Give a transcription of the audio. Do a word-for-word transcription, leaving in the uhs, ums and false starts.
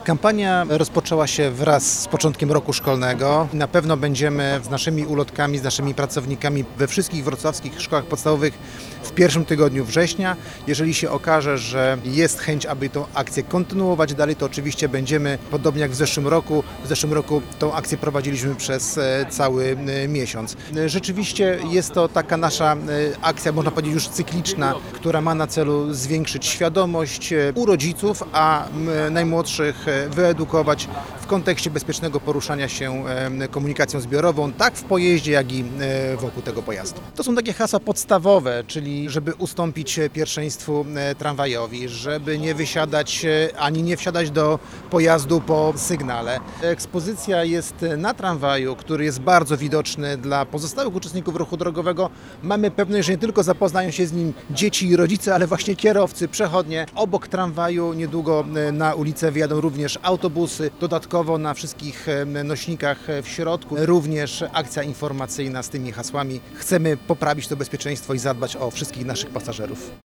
Kampania rozpoczęła się wraz z początkiem roku szkolnego. Na pewno będziemy z naszymi ulotkami, z naszymi pracownikami we wszystkich wrocławskich szkołach podstawowych w pierwszym tygodniu września. Jeżeli się okaże, że jest chęć, aby tą akcję kontynuować dalej, to oczywiście będziemy, podobnie jak w zeszłym roku. W zeszłym roku tą akcję prowadziliśmy przez cały miesiąc. Rzeczywiście jest to taka nasza akcja, można powiedzieć już cykliczna, która ma na celu zwiększyć świadomość u rodziców, a najmłodszych wyedukować w kontekście bezpiecznego poruszania się komunikacją zbiorową, tak w pojeździe, jak i wokół tego pojazdu. To są takie hasła podstawowe, czyli żeby ustąpić pierwszeństwu tramwajowi, żeby nie wysiadać ani nie wsiadać do pojazdu po sygnale. Ekspozycja jest na tramwaju, który jest bardzo widoczny dla pozostałych uczestników ruchu drogowego. Mamy pewność, że nie tylko zapoznają się z nim dzieci i rodzice, ale właśnie kierowcy, przechodnie. Obok tramwaju niedługo na ulicę wyjadą również autobusy. Dodatkowo na wszystkich nośnikach w środku również akcja informacyjna z tymi hasłami. Chcemy poprawić to bezpieczeństwo i zadbać o wszystkich naszych pasażerów.